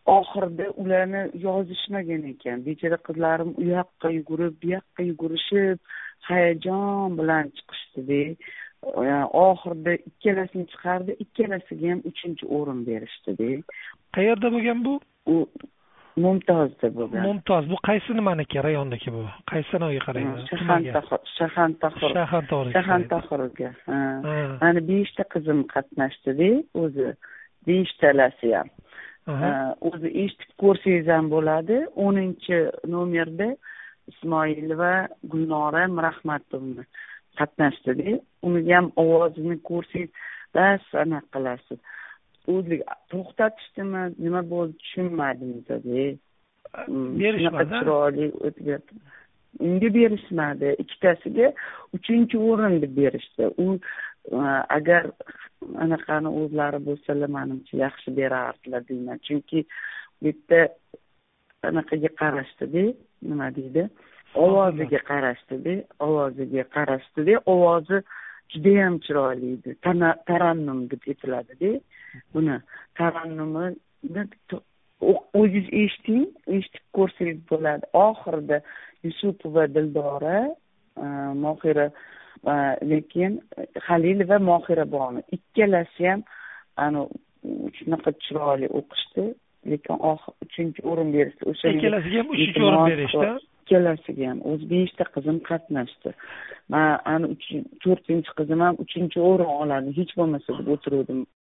oxirida ularni yozishmagan ekan. Bechora qizlarim u yoqqa yugurib, bu yoqqa yugurishib, hayajon bilan chiqishdi-da. Oxirida ikkalasini chiqardi, ikkalasiga ham 3-o'rin berishdi-da. Qayerda bo'lgan bu? U Mumtozda bo'lgan. Mumtoz, bu qaysi nimaniki, rayondagi bu? Qaysi sanoqga qaraydi? Shahantohurga. Mana 5 ta qizim qatnashdi-da, o'zi 5 talasi ham. O'zi eshitib ko'rsangiz ham bo'ladi. 10-nomerda Ismoilova Gulnora Mirahmatovna qatnashdi-da. Uni ham ovozini ko'rsangiz, bas anaqa qilasiz. O'zi to'xtatishdimi, nima bo'ldi tushunmadim dedi. Berishmadi. Chiroyli o'tgan. Unga berishmadi. Ikkitasiga 3-o'rin deb berishdi. U agar anaqani o'zlari bo'lsalar, menimcha yaxshi berardilar deyman. Chunki bu yerda anaqaga qarashdi-da, nima deydi? Ovoziga qarashdi-da, ovozi juda ham chiroyli edi. Tarannum deb aytiladi-da. Buni tarannumni o'zingiz eshitib ko'rsangiz bo'ladi. Oxirida Yusupova Dildora, Mohira, lekin Halil va Mohira bormi. Ikkalasi ham shunaqa chiroyli o'qishdi, lekin 3-o'rin berishdi. O'sha ikkalasiga ham 3-o'rin berishdi. Ikkalasiga ham o'z 5 ta qizim qatnashdi. Men 4-qizim ham 3-o'rin oladi, hech bo'lmasa deb o'tirdim.